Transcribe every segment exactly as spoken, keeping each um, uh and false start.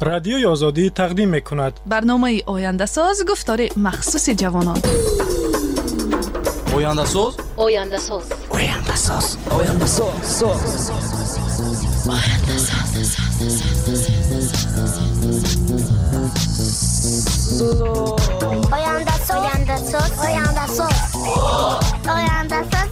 رادیوی آزادی تقدیم می‌کند. برنامه آینده ساز گفتار مخصوص جوانان. آینده ساز آینده ساز آینده ساز آینده ساز آینده ساز آینده ساز آینده ساز آینده ساز آینده ساز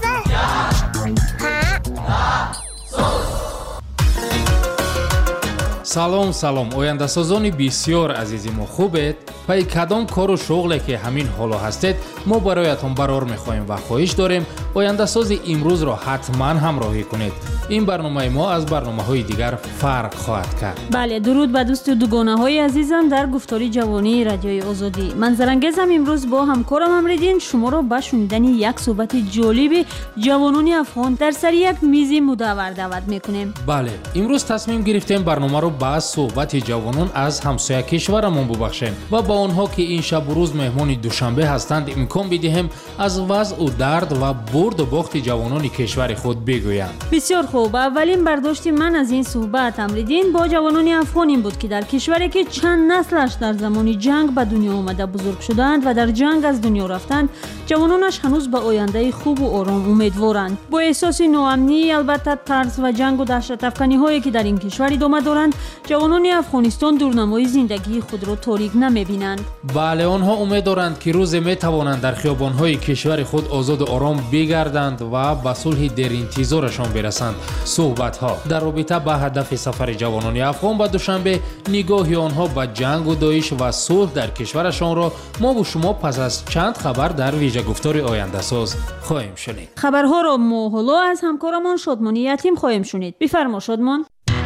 салом салом ояндасозони бисёр азизи мо хубед? паи кадом кору шуғле ки ҳамин ҳоло ҳастед мо бароятон барор мехоҳем ва хоҳиш дорем ояндасози имрӯзро ҳатман ҳамроҳӣ кунед. ин барномаи мо аз барномаҳои дигар фарқ хоҳад кард. бале, дуруд ба дӯсту дугонаҳои азизам дар гуфтори ҷавонии радиои озодӣ. манзарангезам имрӯз бо ҳамкорам Амриддин шуморо ба шунидани як суҳбати ҷолиби ҷавонони афғон дар сари як мизи мудаввар даъват мекунем. бале, имрӯз тасмим гирифтем барномаро ба суҳбати ҷавонон аз ҳамсоя кишварамон бубахшем ва ба онҳо ки ин шабу рӯз меҳмони душанбе ҳастанд имкон бидиҳем аз вазъу дард ва бурду бохти ҷавонони кишвари худ бигӯянд. бисёр хуб. аввалин бардошти ман аз ин суҳбат Амриддин бо ҷавонони афғон ин буд ки дар кишваре ки чанд наслаш дар замони ҷанг ба дунё омада бузург шуданд ва дар ҷанг аз дунё рафтанд, ҷавононаш ҳанӯз ба ояндаи хубу ором умедворанд. бо эҳсоси ноамнӣ, албатта тарс ва ҷангу даҳшатафканиҳое ки дар ин кишвар идома доранд, ҷавонони афғонистон дурнамои зиндагии худро торик намебинанд. бале, онҳо умед доранд ки рӯзе метавонанд дар хиёбонҳои кишвари худ озоду ором бигарданд ва ба сулҳи деринтизорашон берасанд. суҳбатҳо дар робита ба ҳадафи сафари ҷавонони афғон ба душанбе, нигоҳи онҳо ба ҷангу доиш ва сулҳ дар кишварашонро мову шумо пас аз чанд хабар дар виҷагуфтори ояндасоз хоҳем шунид. хабарҳоро мо ҳоло аз ҳамкорамон Шодмони Ятим хоҳем шунид. бифармо Шодмон.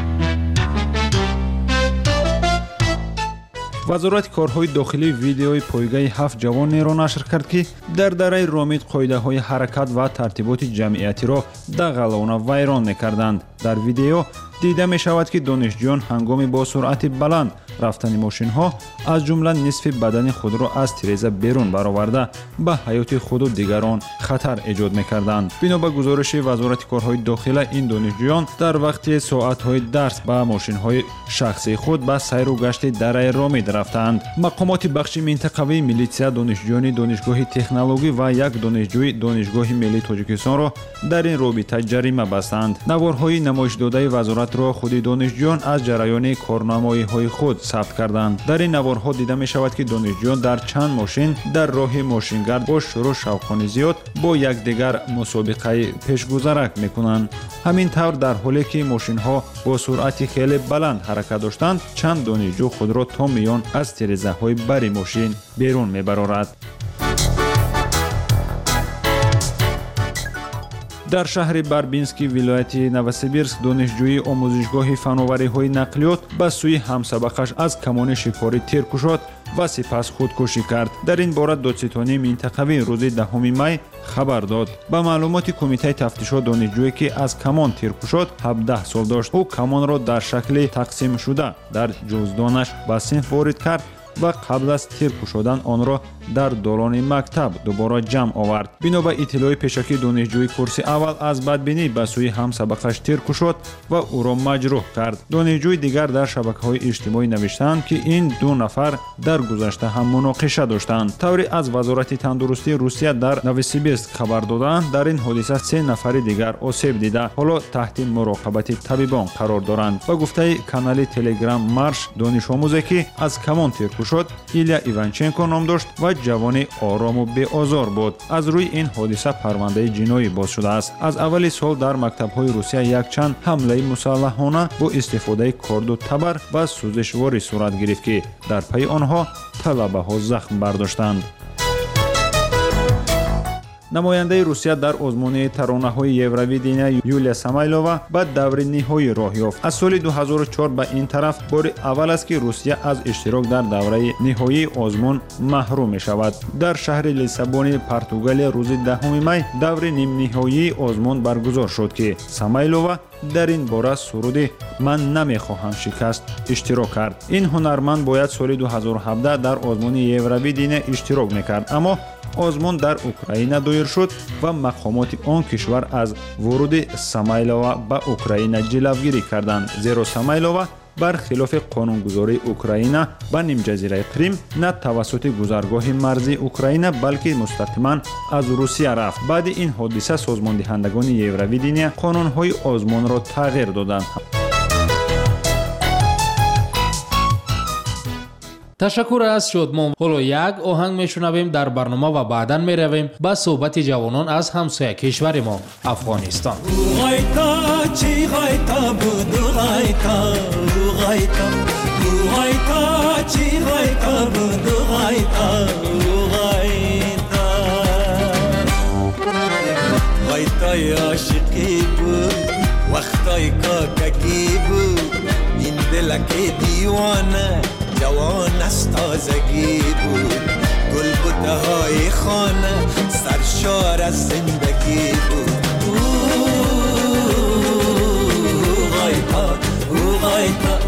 вазорати корҳои дохилӣ видеои пойгаи ҳафт ҷавонеро нашр кард ки дар дараи ромид қоидаҳои ҳаракат ва тартиботи ҷамъиятиро дағалона вайрон мекарданд. дар видео дида мешавад ки донишҷӯён ҳангоми бо суръати баланд рафтани мошинҳо аз ҷумла нисфи бадани худро аз тиреза берун бароварда ба ҳаёти худу дигарон хатар эҷод мекарданд. бино ба гузориши вазорати корҳои дохила, ин донишҷӯён дар вақти соатҳои дарс ба мошинҳои шахсии худ ба сайру гашти дараи ромид рафтанд. мақомоти бахши минтақавии милитсия донишҷӯёни донишгоҳи технологӣ ва як донишҷӯи донишгоҳи миллии Тоҷикистонро дар ин робита ҷарима бастанд. наворҳои намоишдодаи вазоратро худи донишҷӯён аз ҷараёни корнамоиҳои худ сабт карданд. дар ин наворҳо дида мешавад ки донишҷӯён дар чанд мошин дар роҳи мошингард бо шӯру шавқони зиёд бо якдигар мусобиқаи пешгузарак мекунанд. ҳамин тавр дар ҳоле ки мошинҳо бо суръати хеле баланд ҳаракат доштанд, чанд донишҷӯ худро то миён аз тирезаҳои бари мошин берун мебарорад. дар шаҳри Барбински вилояти Новосибирск донишҷӯи омӯзишгоҳи фановариҳои нақлиёт ба сӯи ҳамсабақаш аз камони шикорӣ тир кушод ва сипас худкушӣ кард. дар ин бора додситонии минтақавӣ рӯзи даҳуми май хабар дод. ба маълумоти кумитаи тафтишот, донишҷӯе ки аз камон тир кушод ҳабдаҳ сол дошт. ӯ камонро дар шакли тақсимшуда дар ҷуздонаш ба синф ворид кард ва қабл аз тир кушодан онро дар долони мактаб дубора ҷамъ овард. бино ба иттилои пешакӣ донишҷӯи курси аввал аз бадбинӣ ба сӯи ҳамсабақаш тир кушод ва ӯро маҷрӯҳ кард. донишҷӯи дигар дар шабакаҳои иҷтимоӣ навиштанд ки ин ду нафар дар гузашта ҳам муноқиша доштанд. тавре аз вазорати тандурустии Русия дар Новосибирск хабар доданд, дар ин ҳодиса се нафари дигар осеб дида ҳоло таҳти муроқабати табибон қарор доранд. ба гуфтаи канали телеграм Марш, донишомӯзе ки аз камон тир кушод Илия Иванченко ном дошт ва ҷавони орому беозор буд. аз рӯи ин ҳодиса парвандаи ҷиноӣ боз шудааст. аз аввали сол дар мактабҳои Русия якчанд ҳамлаи мусаллаҳона бо истифодаи корду табар ва сӯзишворӣ сурат гирифт ки дар пайи онҳо талабаҳо захм бардоштанд. намояндаи Русия дар озмуни таронаҳои Евровидения Юлия Самойлова ба даври ниҳоӣ роҳ ёфт. аз соли ду ҳазору чор ба ин тараф бори аввал аст ки Русия аз иштирок дар давраи ниҳоии озмун маҳрум мешавад. дар шаҳри Лиссабони, Португалия рӯзи даҳуми май даври нимниҳоии озмун баргузор шуд ки Самойлова дар ин бора суруди «Ман намехоҳам шикаст» иштирок кард. ин ҳунарманд бояд соли ду ҳазору ҳабдаҳ дар озмуни Евровидения иштирок мекард, аммо озмун дар Украина доир шуд ва мақомоти он кишвар аз вуруди Самойлова ба Украина ҷилавгирӣ карданд, зеро Самойлова برخلاف قانونگذاری اوکراین به نیم جزیره کریم نه توسط گذرگاه مرزی اوکراین بلکه مستقیما از روسیه رفت. بعد این حادثه سازمان دهندگان یورویدینیا قانون‌های آزمان را تغییر دادند. تشکر از شادمان. حالا یک آهنگ میشنویم در برنامه و بعداً میرویم به صحبت جوانان از همسایه کشور ما افغانستان. غایتای عاشقی بود وقتای کاککی بود این دلک دیوانه جوان از تازگی بود گل بوته های خانه سرشار از زندگی بود غایتا غایتا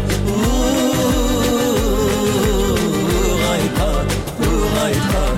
غایتا غایتا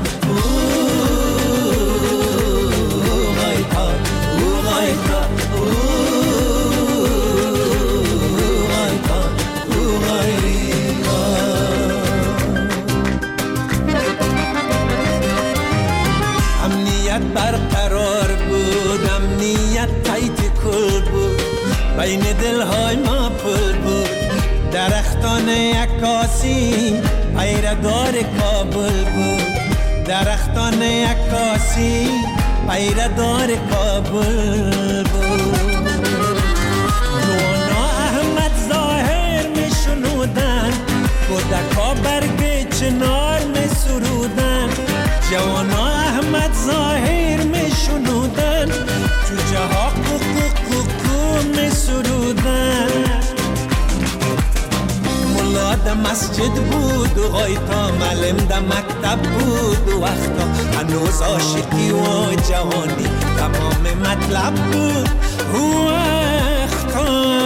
برقرار بود امنیت تایت کل بود بین دلهای ما پل بود درختان عکاسی پیردار کابل بود درختان عکاسی پیردار کابل بود نوانا احمد ظاهر می شنودن کودکا برگ چنار می سرودن جوانا احمد ظاهر می شنودن جوجه ها کوکو کوکو می سرودن ملا ده مسجد بود و غایتا معلم ده مکتب بود و وقتا هنوز عاشقی و جوانی تمام مطلب بود و وقتا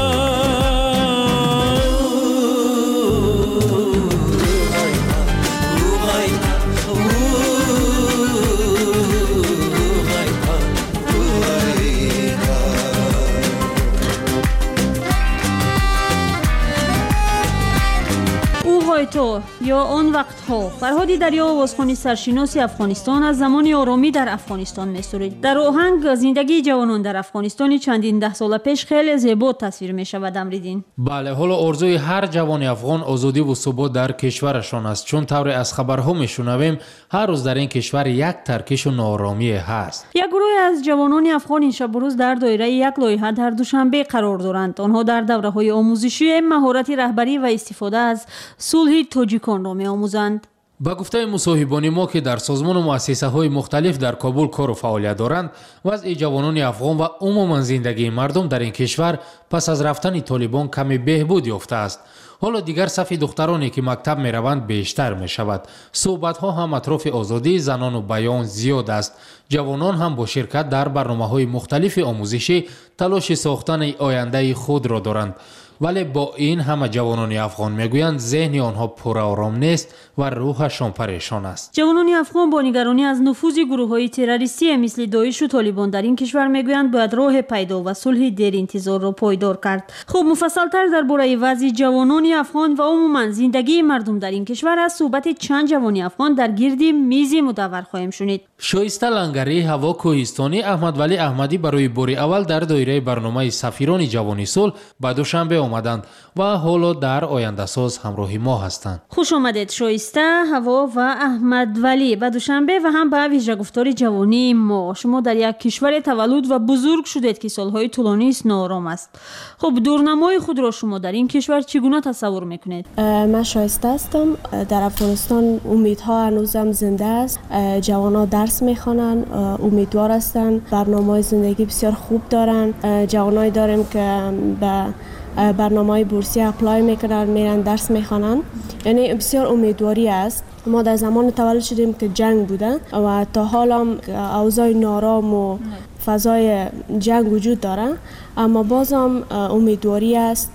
تو یا آن وقت ها فرهادی دریا آوازخوانی سرشناسی افغانستان از زمان آرامی در افغانستان می‌سرید. در آهنگ زندگی جوانان در افغانستان چندین ده سال پیش خیلی زیبا تصویر می‌شود. امریدین بله، حالا آرزوی هر جوان افغان آزادی و ثبات در کشورشان است، چون طور از خبرها می‌شنویم هر روز در این کشور یک ترکش و ناآرامی هست. یک گروه از جوانان افغان این شب و روز در دایره یک لایحه در دوشنبه قرار دارند. آنها در دوره‌های آموزشی مهارت رهبری و استفاده از صلح تاجیکان را می‌آموزند. با گفته مصاحبان ما که در سازمان و مؤسسه های مختلف در کابل کار و فعالیت دارند، وضع جوانان افغان و عموما زندگی مردم در این کشور پس از رفتن طالبان کمی بهبود یافته است. حالا دیگر صف دخترانی که مکتب می روند بیشتر می شود. صحبت ها هم اطراف آزادی زنان و بیان زیاد است. جوانان هم با شرکت در برنامه های مختلف آموزشی تلاش ساختن آینده خود را دارند. ولی با این همه جوانان افغان میگویند ذهن آنها پرآرام نیست و روحشان پریشان است. جوانان افغان با نگرانی از نفوذ گروه‌های تروریستی مثل داعش و طالبان در این کشور میگویند باید راه پیدا و صلح دیر انتظار را پایدار کرد. خب مفصل‌تر درباره وضع جوانان افغان و عموما زندگی مردم در این کشور از صحبت چند جوان افغان در گرد میز مدور خواهیم شنید. شایسته لنگری، هوا کوهستانی، احمد ولی احمدی برای بار اول در دایره برنامه سفیران جوانی صلح به دوشنبه آمدند و حالا در آینده ساز همراه ما هستند. خوش آمدید شایسته، هوا و احمد ولی به دوشنبه و هم به ویژه گفتار جوانی ما. شما در یک کشور تولد و بزرگ شدید که سالهای طولانی است ناآرام است. خب دورنمای خود را شما در این کشور چگونه تصور میکنید؟ من شایسته هستم. در افغانستان امیدها هنوزم زنده است. جوانان درس میخوانند، امیدوار هستند، برنامه‌های زندگی بسیار خوب دارن. جوانایی داریم که به برنامه‌های بورسی اپلای میکنن، میرن درس میخوانن. یعنی بسیار امیدواری است. ما در زمان تولد شدیم که جنگ بوده و تا حالا اوضاع نارام و فضای جنگ وجود داره، اما بازم امیدواری است،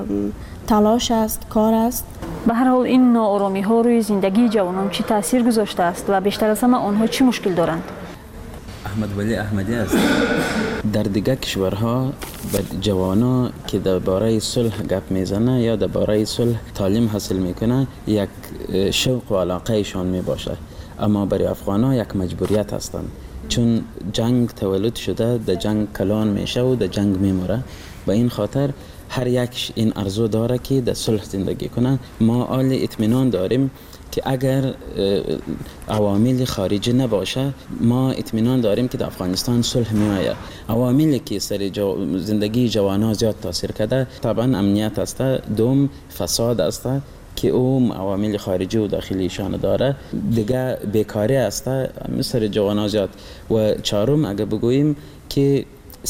تلاش است، کار است. به هر حال این ناآرامی ها روی زندگی جوانان چی تاثیر گذاشته است و بیشتر از همه آنها چی مشکل دارند؟ احمد ولی احمدی است. در دیگه کشورها به جوانا که درباره صلح گپ میزنه یا درباره صلح تعلیم حاصل میکنه یک شوق و علاقه ایشان میباشه، اما برای افغان‌ها یک مجبوریت هستند، چون جنگ تولد شده، در جنگ کلان میشه و در جنگ میموره. به این خاطر هر یک این ارزو داره که در صلح زندگی کنه. ما آل اطمینان داریم که اگر عوامل خارجی نباشه، ما اطمینان داریم که در افغانستان صلح میآید. عواملی که سر جو زندگی جوانان زیاد تاثیر کرده، طبعا امنیت است، دوم فساد است که او عوامل خارجی و داخلی شان داره، دیگه بیکاری است مثل جوانان زیاد، و چهارم اگر بگوییم که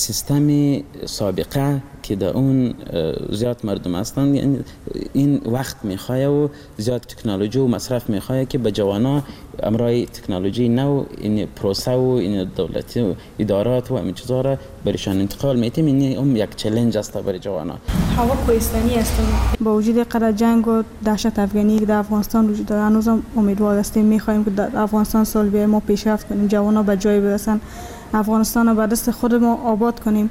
سیستم سابقه که در اون زیاد مردم هستند، یعنی این وقت میخواه و زیاد تکنولوژی و مصرف میخواه که به جوانا امرای تکنولوژی نو این پروسه و این دولتی و ادارات و همین چیزا را برشان انتقال میتیم. این هم یک چالش است برای جوانا. هوا کوهستانی است. با وجود قرار جنگ و دهشت افغانی که در افغانستان وجود داره، هنوز هم امیدوار هستیم، میخوایم که در افغانستان صلح بیاید، ما پیشرفت کنیم، جوانا به جای برسن، افغانستان رو به دست خود ما آباد کنیم،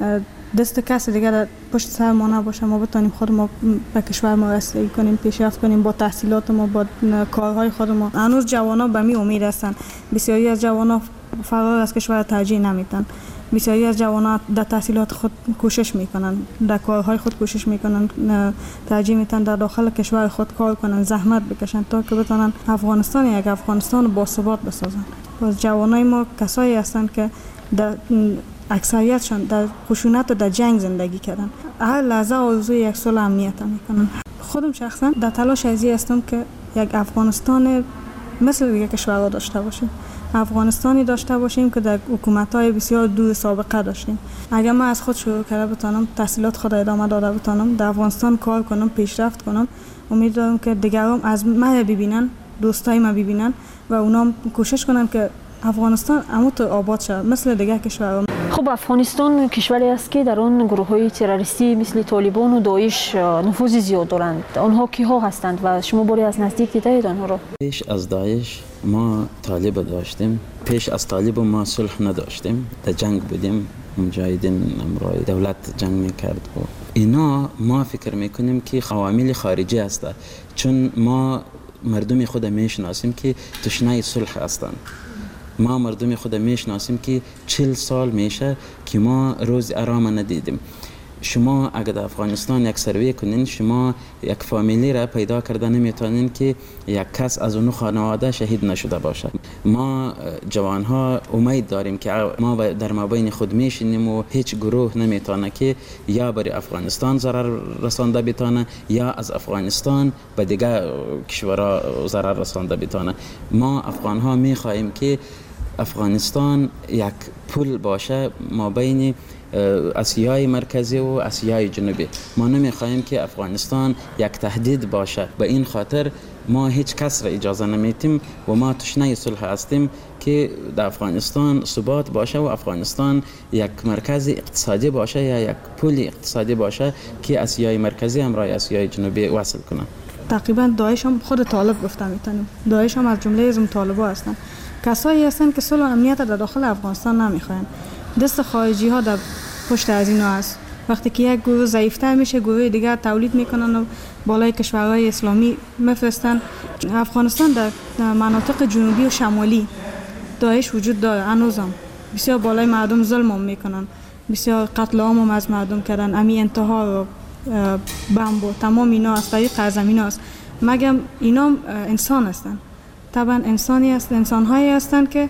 دست کسی دیگر در پشت سر ما نباشه، ما بتونیم خود ما به کشور ما رسیدگی کنیم، پیشرفت کنیم با تحصیلات ما، با کارهای خود ما. هنوز جوانا به می امید هستند. بسیاری از جوانا فرار از کشور ترجیح نمیدن. بسیاری از جوانا در تحصیلات خود کوشش میکنن، در کارهای خود کوشش میکنن، ترجیح میدن در داخل کشور خود کار کنن، زحمت بکشن تا که بتونن افغانستان یک افغانستان با ثبات بسازن. باز جوانای ما کسایی هستند که در اکثریتشان در خشونت و در جنگ زندگی کردن، هر لحظه آرزوی یک صلح امنیت میکنن. خودم شخصا در تلاش ازی هستم که یک افغانستان مثل دیگه کشورها داشته باشیم، افغانستانی داشته باشیم که در حکومت‌های بسیار دور سابقه داشتیم. اگر من از خود شروع کرده بتونم، تحصیلات خود ادامه داده بتونم، در افغانستان کار کنم، پیشرفت کنم، امید دارم که دیگران از من ببینن، دوستای من ببینن و اونا کوشش کنن که افغانستان عموت آباد شد مثل دیگه کشورها. خب افغانستان کشوری است که در آن گروه‌های تروریستی مثل طالبان و داعش نفوذ زیاد دارند. آنها کیها هستند و شما باری از نزدیک دیدید آنها را؟ پیش از داعش ما طالب داشتیم، پیش از طالب ما صلح نداشتیم، در جنگ بودیم، مجاهدین امرای دولت جنگ میکرد و اینا. ما فکر میکنیم که عوامل خارجی است، چون ما مردم خود میشناسیم که تشنه صلح هستند. ما مردم خود میشناسیم که چل سال میشه که ما روز آرام ندیدیم. شما اگر در افغانستان یک سروی کنین، شما یک فامیلی را پیدا کرده نمیتونین که یک کس از اون خانواده شهید نشده باشه. ما جوانها امید داریم که ما در مابین خود میشینیم و هیچ گروه نمیتونه که یا برای افغانستان ضرر رسانده بتونه یا از افغانستان به دیگه کشورها ضرر رسانده بتونه. ما افغانها میخواهیم که افغانستان یک پل باشه ما بین آسیای مرکزی و آسیای جنوبی. ما نمیخواهیم که افغانستان یک تهدید باشه. به این خاطر ما هیچ کس را اجازه نمیدیم و ما تشنه صلح هستیم که در افغانستان ثبات باشه و افغانستان یک مرکز اقتصادی باشه یا یک پل اقتصادی باشه که آسیای مرکزی همراه آسیای جنوبی وصل کنه. تقریبا داعش هم خود طالب گفته میتونیم، داعش هم از جمله از طالبا هستن، کسایی هستن که صلح و امنیت در داخل افغانستان نمیخواین. دست خارجی ها در پشت از اینا هست. وقتی که یک گروه ضعیفتر میشه، گروه دیگر تولید میکنن و بالای کشورهای اسلامی میفرستن. افغانستان در مناطق جنوبی و شمالی داعش وجود داره، هنوزم بسیار بالای مردم ظلم هم میکنن، بسیار قتل عام هم از مردم کردن، امی انتحار و بمب و تمام اینا از طریق سرزمین هست. مگم اینا انسان هستن، طبعا انسانی هست، انسان‌هایی هستند که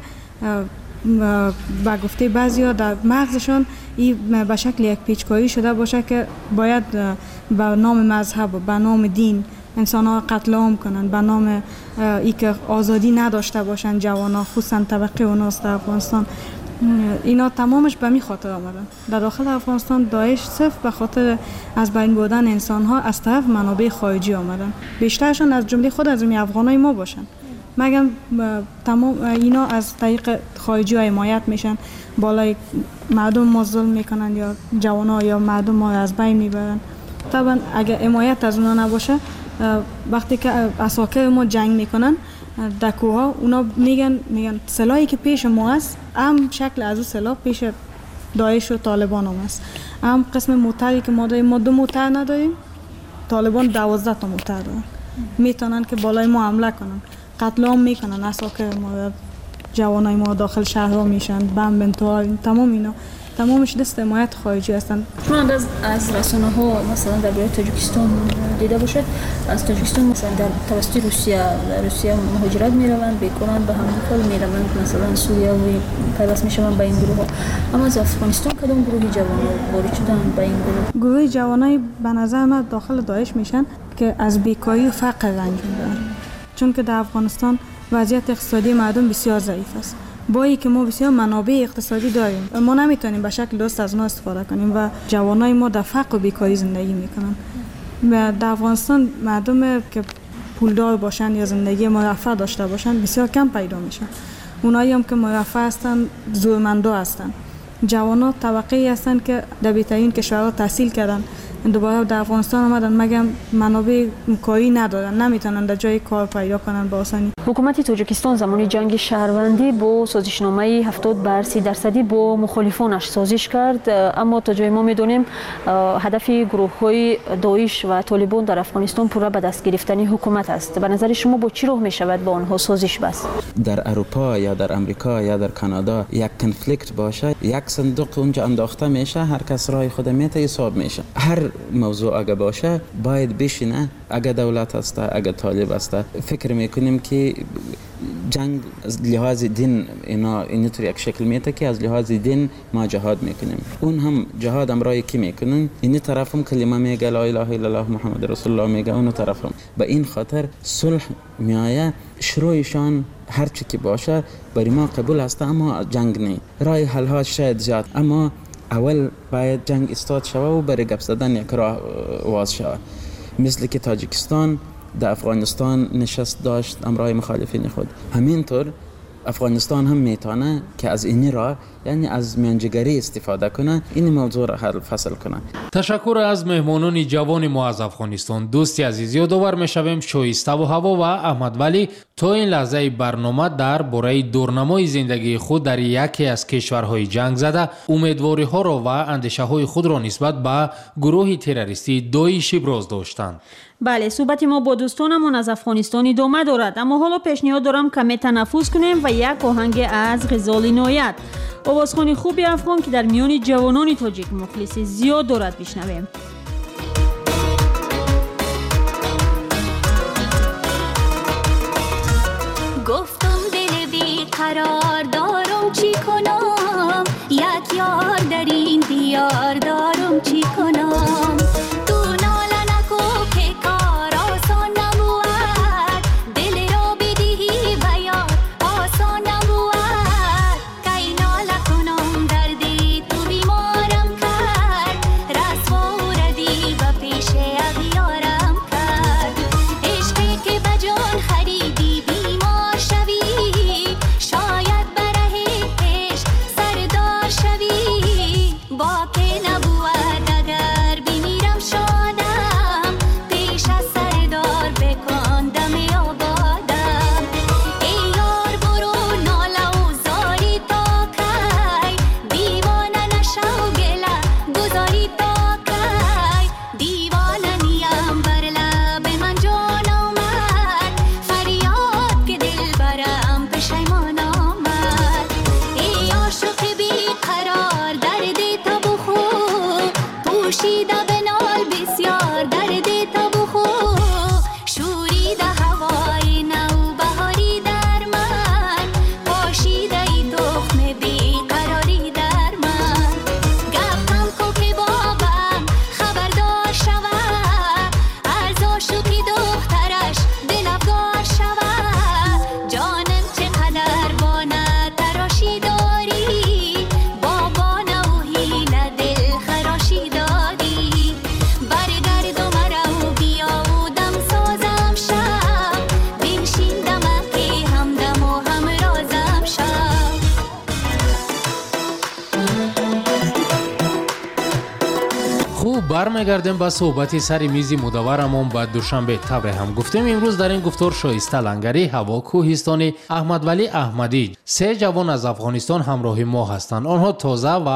با گفته بعضی‌ها در مغزشون این به شکل یک پیچکاری شده باشه که باید به نام مذهب و به نام دین انسان‌ها قتل عام کنن، به نام ای که آزادی نداشته باشن جوانا، خصوصا طبقه اوناست در افغانستان. اینا تمامش به می خاطر آمدن. در داخل افغانستان داعش صرف به خاطر از بین بردن انسان‌ها از طرف منابع خارجی آمدن، بیشترشون از جمله خود از افغانای ما باشن. مگم تمام اینا از طریق خارجی ها حمایت میشن، بالای مردم ما ظلم میکنن یا جوانا یا مردم ما از بین میبرن. طبعا اگر حمایت از اونا نباشه، وقتی که اساکر ما جنگ میکنن در کوه ها، اونا میگن میگن سلاحی که پیش ما است هم شکل از اون سلاح پیش داعش و طالبان هم است. هم قسم موتری که ما داریم، ما دو موتر نداریم، طالبان دوازده تا موتر دارن، میتونن که بالای ما حمله کنن، قتل عام میکنن، اساکر ما، جوانای ما داخل شهرها میشن، بم بنتوار، تمام اینا تمامش دست حمایت خارجی هستند. شما از از رسانه ها مثلا در برای تاجیکستان دیده باشد، از تاجیکستان مثلا در توسط روسیه در روسیه مهاجرت میروند، بیکارند، به همین حال میروند مثلا سوریه و پیوست میشوند به این گروه ها. اما از افغانستان کدام گروه جوانان وارد شدن به این گروه؟ گروه جوانای به نظر من داخل داعش میشن که از بیکاری و فقر رنج میبرن، چون که در افغانستان وضعیت اقتصادی مردم بسیار ضعیف است. با اینکه ما بسیار منابع اقتصادی داریم، ما نمیتونیم به شکل درست از اونها استفاده کنیم و جوانای ما در فقر و بیکاری زندگی میکنن. در افغانستان مردم که پولدار باشن یا زندگی مرفه داشته باشن بسیار کم پیدا میشن. اونایی هم که مرفه هستن زورمندا هستن. جوانا طبقه هستن که در بهترین کشورها تحصیل کردن، دوباره در افغانستان آمدن مگم منابع کاری ندارن، نمیتونن در جای کار پیدا کنن با آسانی. حکومت تاجیکستان زمان جنگ شهروندی با سازشنامه هفتاد بر سی درصدی با مخالفانش سازش کرد، اما تا جای ما میدونیم هدف گروه‌های داعش و طالبان در افغانستان پورا به دست گرفتن حکومت است. به نظر شما با چی راه میشود با آنها سازش بست؟ در اروپا یا در امریکا یا در کانادا یک کنفلیکت باشه، یک صندوق اونجا انداخته میشه، هر کس رای خود میته حساب میشه. هر موضوع اگه باشه باید بشینه، اگه دولت است اگه طالب است، فکر میکنیم که جنگ از لحاظ دین اینا اینطور یک شکل میته که از لحاظ دین ما جهاد میکنیم، اون هم جهاد امرای کی میکنن، این طرف هم کلمه میگه لا اله الا الله محمد رسول الله میگه، اون طرف هم به این خاطر صلح میایه. شروعشان هر چی که باشه برای ما قبول است، اما جنگ نه. رای حل ها شاید زیاد، اما اول باید جنگ استاد شوه و برای گپ زدن یک راه واز شوه. مثل که تاجیکستان در افغانستان نشست داشت امرای مخالفین خود، همینطور افغانستان هم میتونه که از این راه، یعنی از میانجیگری استفاده کنه، این موضوع را حل فصل کنه. تشکر از مهمانان جوان ما از افغانستان. دوستی عزیز، یادآور میشویم شایسته و هوا و احمد ولی تا این لحظه برنامه در باره دورنمای زندگی خود در یکی از کشورهای جنگ زده امیدواری ها را و اندیشه های خود را نسبت به گروه تروریستی داعش ابراز داشتند. بله، صحبت ما با دوستانمون از افغانستان ادامه دارد، اما حالا پیشنهاد دارم کمی تنفس کنیم و یک آهنگ از غزال عنایت، آوازخوان خوبی افغان که در میان جوانان تاجیک مخلص زیاد دارد، بشنویم. گفتم دل بی قرار دارم چی کنم، یک یار در این دیار دارم چی کنم. برمیگردیم با صحبتی سر میزی مدورمون با دوشنبه تبره هم گفتیم. امروز در این گفتار شایسته لنگری، هوا کوهستانی، احمد ولی احمدی، سه جوان از افغانستان همراه ما هستند. آنها تازه و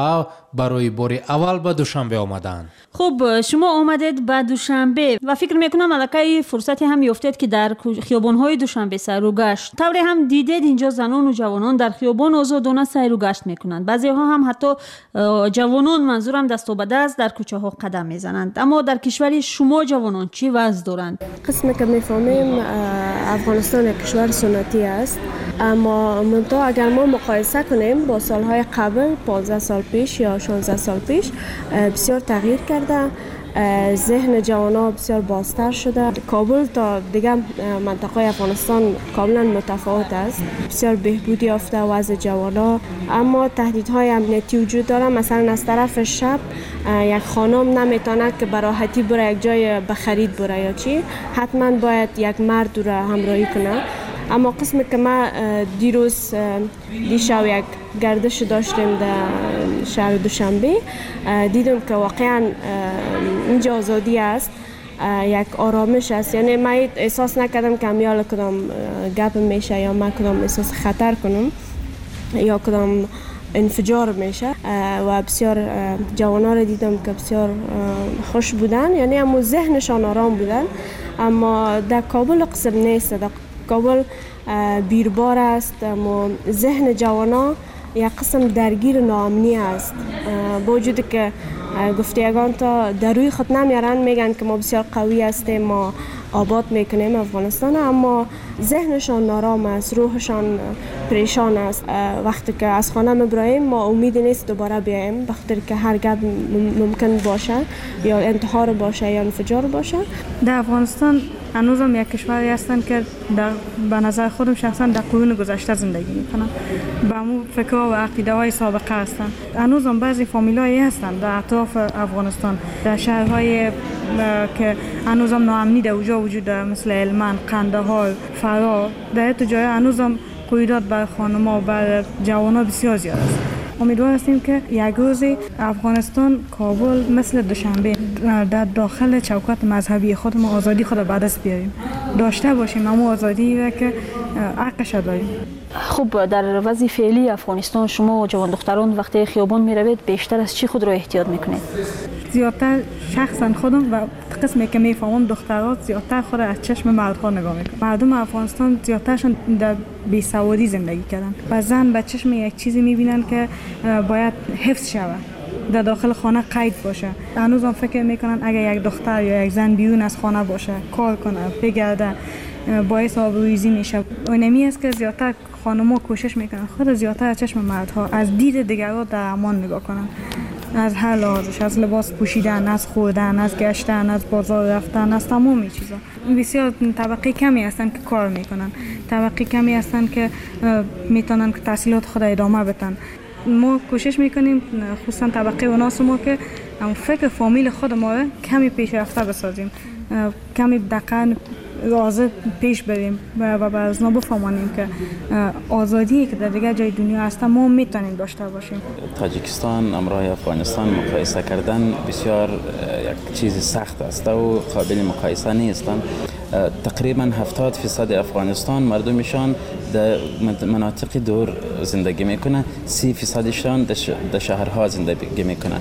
برای بار اول به دوشنبه آمدند. خب شما آمدید به دوشنبه و فکر میکنم الکی فرصتی هم یافتید که در خیابان‌های دوشنبه سیر و گشت. طوری هم دیدید اینجا زنان و جوانان در خیابان آزادانه سیر و گشت میکنند. بعضی ها هم حتی جوانان، منظورم دست و به دست، در کوچه ها قدم میزنند. اما در کشور شما جوانان چی وضع دارند؟ قسمی که میفهمیم افغانستان یک کشور سنتی است، اما منتها اگر ما مقایسه کنیم با سالهای قبل، پانزده سال پیش یا شانزده سال پیش، بسیار تغییر کرده. ذهن جوانان بسیار بازتر شده. کابل تا دیگه منطقه افغانستان کاملا متفاوت است. بسیار بهبود یافته وضع جوانان، اما تهدیدهای امنیتی وجود داره. مثلا از طرف شب یک خانم نمیتونه که به راحتی بره یک جای بخرید بره یا چی، حتما باید یک مرد رو همراهی کنه. اما قسمی که ما دیروز دیشب یک گردش داشتیم در شهر دوشنبه، دیدم که واقعا اینجا آزادی است، یک آرامش است. یعنی من احساس نکردم که امیال کدام گپ میشه یا من کدام احساس خطر کنم یا کدام انفجار میشه. و بسیار جوانا رو دیدم که بسیار خوش بودن، یعنی همون ذهنشان آرام بودن. اما در کابل قسم نیست. در کابل بیربار است، اما ذهن جوانا یک قسم درگیر ناامنی است. با وجودی که گفتگان تا در روی خود نمیارن، میگن که ما بسیار قوی هستیم، ما آباد میکنیم افغانستان، اما ذهنشان نارام است، روحشان پریشان است. وقتی که از خانه میبراییم ما امیدی نیست دوباره بیاییم، بخاطر که هر گپ ممکن باشه، یا انتحار باشه یا انفجار باشه. در افغانستان هنوزم یک کشوری هستن که در به نظر خودم شخصا در قرون گذشته زندگی میکنن، با مو فکر و عقیده های سابقه هستن. هنوزم بعضی فامیلایی هستن در اطراف افغانستان، در شهرهای که هنوزم ناامنی در اونجا وجود داره، مثل هلمند، قندهار، فرا. در این جای هنوزم قیودات بر خانم‌ها و بر جوان‌ها بسیار زیاد است. امیدوار هستیم که یک روزی افغانستان، کابل مثل دوشنبه در داخل چوکات مذهبی خود ما آزادی خود به دست بیاریم، داشته باشیم اما آزادی را که حقش داریم. خب در وضع فعلی افغانستان شما و جوان دختران وقتی خیابان می روید بیشتر از چی خود را احتیاط میکنید؟ زیادتر شخصا خودم و قسمی که میفهمم دخترات زیادتر خود از چشم مردها نگاه میکنن. مردم افغانستان زیادترشون در بیسوادی زندگی کردن و زن به چشم یک چیزی میبینن که باید حفظ شود، در داخل خانه قید باشه. هنوز هم فکر میکنن اگر یک دختر یا یک زن بیرون از خانه باشه، کار کنه، بگرده، باعث آبروریزی میشه. اونمی است که زیادتر خانم‌ها کوشش میکنن خود زیادتر از چشم مردها از دید دیگران در امان نگاه کنن، از هر لحاظش، از لباس پوشیدن، از خوردن، از گشتن، از بازار رفتن، از تمام این چیزا. بسیار طبقه کمی هستن که کار میکنن، طبقه کمی هستن که میتونن که تحصیلات خود ادامه بدن. ما کوشش میکنیم خصوصا طبقه اوناس ما که فکر فامیل خود ما رو کمی پیشرفته بسازیم، کمی دقیقاً آزاد پیش بریم و به از نو بفهمانیم که آزادی که در دیگر جای دنیا هست ما میتونیم داشته باشیم. تاجیکستان امروز افغانستان مقایسه کردن بسیار یک چیز سخت است و قابل مقایسه نیست. تقریبا هفتاد فیصد افغانستان مردمشان در مناطق دور زندگی میکنه، سی فیصدشان در شهرها زندگی میکنه.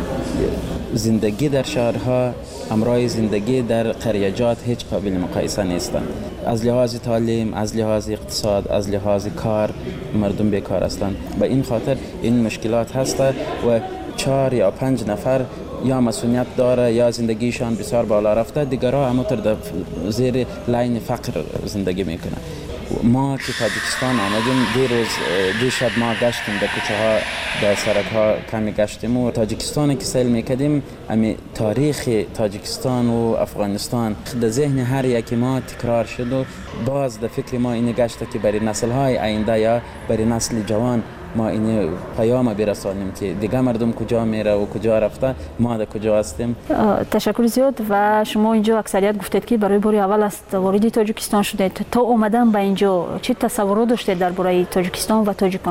زندگی در شهرها امروز زندگی در قریجات هیچ قابل مقایسه نیستند. از لحاظ تعلیم، از لحاظ اقتصاد، از لحاظ کار مردم بیکار هستند. به این خاطر این مشکلات هست و چهار یا پنج نفر یا مسئولیت داره یا زندگیشان بسیار بالا رفته، دیگرها همونطور در زیر لاین فقر زندگی میکنه. ما که تاجیکستان آمدیم دیروز دیشب ما گشتیم در کوچه ها، در سرک ها کمی گشتیم و تاجیکستان که سیل میکردیم، امی تاریخ تاجیکستان و افغانستان در ذهن هر یکی ما تکرار شد و باز در فکر ما این گشته که برای نسل های آینده یا برای نسل جوان ما این پیام برسانیم که دیگه مردم کجا میره و کجا رفته، ما در کجا هستیم. تشکر زیاد. و شما اینجا اکثریت گفتید که برای بار اول است وارد تاجیکستان شدید. تا اومدن به اینجا چه تصورات داشتید درباره تاجیکستان و تاجیکان؟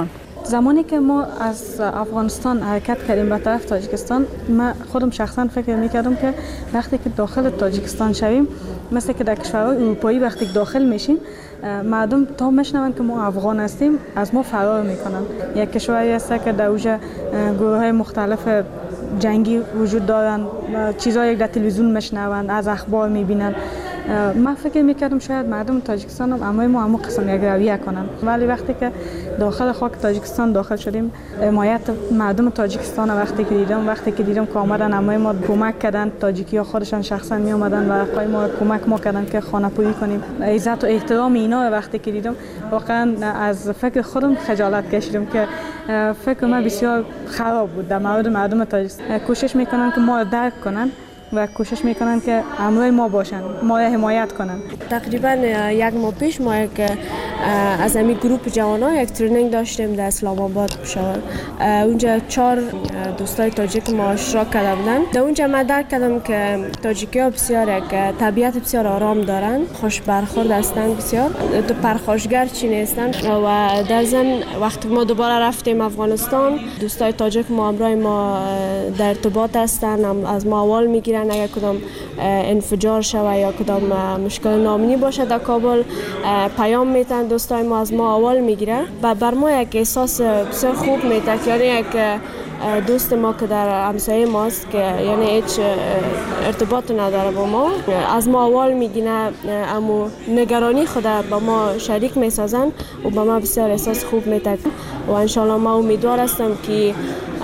زمانی که ما از افغانستان حرکت کردیم به طرف تاجیکستان، من خودم شخصا فکر میکردم که وقتی که داخل تاجیکستان شویم، مثل که در کشورهای اروپایی وقتی داخل میشیم، مردم تا میشنوند که ما افغان هستیم از ما فرار میکنن. یک کشوری هست که در اوجه گروه های مختلف جنگی وجود دارن، چیزایی در تلویزیون میشنوند، از اخبار میبینن. من فکر میکردم شاید مردم تاجیکستان هم اما ما همون قسم یک رویه کنن، ولی وقتی که داخل خاک تاجیکستان داخل شدیم، حمایت مردم تاجیکستان وقتی که دیدم وقتی که دیدم که آمدن اما ما کمک کردن، تاجیکی ها خودشان شخصا می اومدن و رفقای ما کمک ما کردن که خانه پویی کنیم، عزت و احترام اینا وقتی که دیدم واقعا از فکر خودم خجالت کشیدم که فکر من بسیار خراب بود در مورد مردم تاجیکستان. کوشش میکنن که ما رو درک کنن و کوشش میکنن که همراه ما باشن، ما را حمایت کنن. تقریبا یک ماه پیش ما یک از همین گروپ جوانان یک ترنینگ داشتیم در اسلام آباد پشاور. اونجا چهار دوستای تاجیک ما اشتراک کرده بودن. در اونجا من درک کردم که تاجیکی ها بسیار یک طبیعت بسیار آرام دارن، خوش برخورد هستن، بسیار تو پرخاشگر چی نیستن. و در ضمن وقتی ما دوباره رفتیم افغانستان، دوستای تاجیک ما همراه ما در ارتباط هستن، از ما اول میگیرن اگر کدام انفجار شوه یا کدام مشکل نامنی باشه در کابل پیام میتن، دوستای ما از ما اول میگیره و بر ما یک احساس بسیار خوب میده که یعنی یک دوست ما که در همسایه ماست که یعنی هیچ ارتباط نداره با ما، از ما اول میگینه، اما نگرانی خود با ما شریک میسازن و با ما بسیار احساس خوب میده و انشالله ما امیدوار هستم که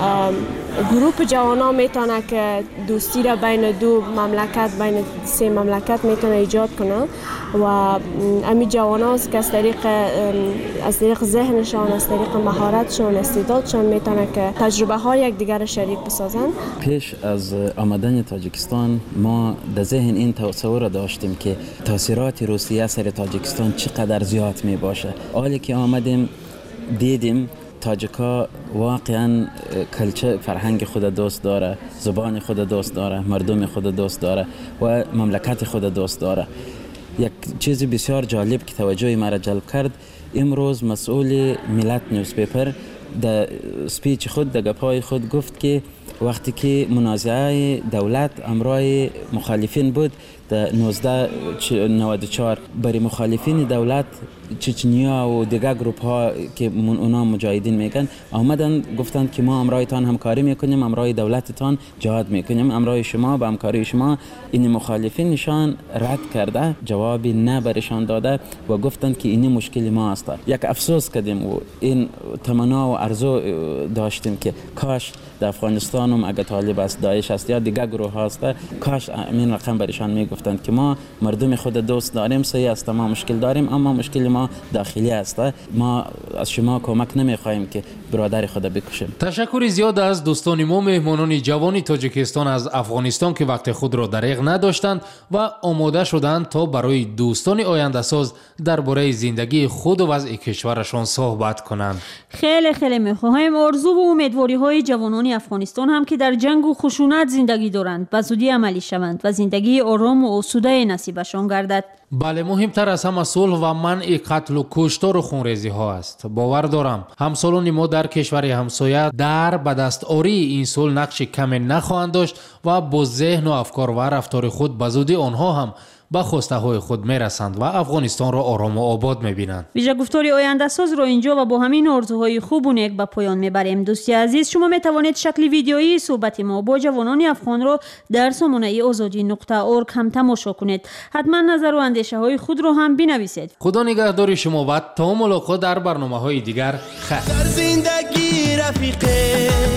گروپ جوانان میتونه که دوستی را بین دو مملکت، بین سه مملکت میتونه ایجاد کنه و امی جوانان است که از طریق از طریق ذهنشان، از طریق مهارتشان، استعدادشان میتونه که تجربه های یک دیگر شریک بسازن. پیش از آمدن تاجیکستان ما در ذهن این تصور داشتیم که تاثیرات روسیه سر تاجیکستان چقدر زیاد می باشه. حالی که آمدیم دیدیم تاجیکا واقعا کلچه فرهنگ خود دوست داره، زبان خود دوست داره، مردم خود دوست داره و مملکت خود دوست داره. یک چیز بسیار جالب که توجه مرا جلب کرد، امروز مسئول ملت نیوز پیپر در سپیچ خود، در گپای خود گفت که وقتی که منازعه دولت امرای مخالفین بود در نوزده نود و چهار، برای مخالفین دولت چچنیا و دیگر گروپ ها که اونا مجاهدین میگن آمدن گفتند که ما امرایتان همکاری میکنیم، امرای دولتتان جهاد میکنیم، امرای شما با همکاری شما. این مخالفین نشان رد کرده، جوابی نه برشان داده و گفتند که این مشکل ما است. یک افسوس کردیم و این تمنا و آرزو داشتیم که کاش در افغانستان هم اگه طالب است، داعش است یا دیگر گروه هاست، کاش این رقم برشان میگفتند که ما مردم خود دوست داریم، صحیح است ما مشکل داریم اما مشکل ما داخلی است، ما از شما کمک نمیخواهیم که برادر خود بکشیم. تشکر زیاد از دوستان ما، مهمانان جوان تاجیکستان از افغانستان که وقت خود را دریغ نداشتند و آماده شدند تا برای دوستان آینده ساز درباره زندگی خود و وضع کشورشان صحبت کنند. خیلی خیلی میخواهیم آرزو و امیدواری های جوانان افغانستان هم که در جنگ و خشونت زندگی دارند به زودی عملی شوند و زندگی آرام و آسوده نصیبشان گردد. بله، مهمتر از همه صلح و منع قتل و کشتار و خونریزی ها است. باور دارم همسالان ما در کشور همسایه در به دستاری این صلح نقش کمی نخواهند داشت و با ذهن و افکار و رفتار خود به زودی آنها هم به خواسته های خود میرسند و افغانستان را آرام و آباد میبینند. ویژه گفتاری آینده ساز را اینجا و با همین آرزوهای خوب و نیک به پایان میبریم. دوستی عزیز، شما میتوانید شکل ویدیویی صحبت ما با جوانان افغان را در سامانه آزادی نقطه اورگ هم تماشا کنید. حتما نظر و اندیشه های خود را هم بنویسید. خدا نگهدار شما و تا ملاقات در برنامه های دیگر. خیر. در زندگی رفیقه